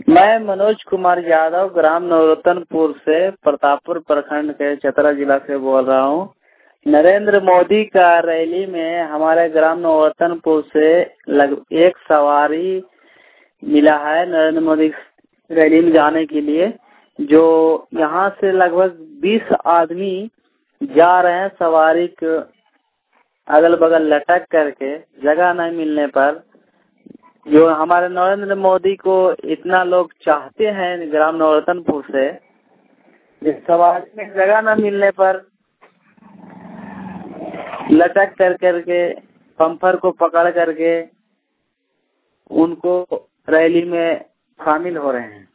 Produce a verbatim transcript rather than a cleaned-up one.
मैं मनोज कुमार यादव ग्राम नवरत्नपुर से प्रतापपुर प्रखंड के चतरा जिला से बोल रहा हूँ। नरेंद्र मोदी का रैली में हमारे ग्राम नवरत्नपुर से लग एक सवारी मिला है नरेंद्र मोदी रैली में जाने के लिए, जो यहाँ से लगभग बीस आदमी जा रहे हैं सवारी के अगल बगल लटक करके जगह नहीं मिलने पर। जो हमारे नरेंद्र मोदी को इतना लोग चाहते हैं ग्राम नवरत्नपुर से, जिस सवारी में जगह न मिलने पर लटक कर करके पंफर को पकड़ करके उनको रैली में शामिल हो रहे हैं।